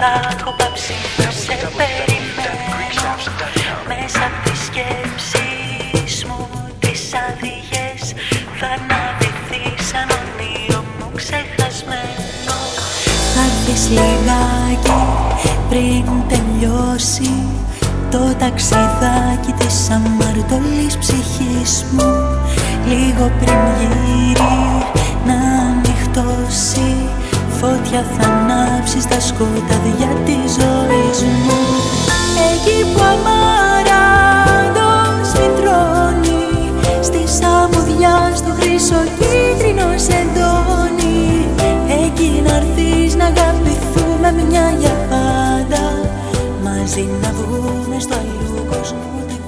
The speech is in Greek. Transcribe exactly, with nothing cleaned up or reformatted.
θα έχω πάψει να σε περιμένω. Μέσα απ' τις σκέψεις μου τις άδειες θα αναδυθεί σαν όνειρο μου ξεχασμένο. Θα έρθεις λιγάκι πριν τελειώσει το ταξιδάκι της αμαρτωλής ψυχής μου. Λίγο πριν γύρει να ανοιχτώσει, φώτια θα ανάψεις τα σκοτάδια της ζωής μου. Εκεί που αμάραντος φυτρώνει, στη σαμουδιά στο χρυσό κίτρινο σεντόνι, εκεί να'ρθείς να αγαπηθούμε μια για πάντα, μαζί να βγούμε στο αλλού κόσμου.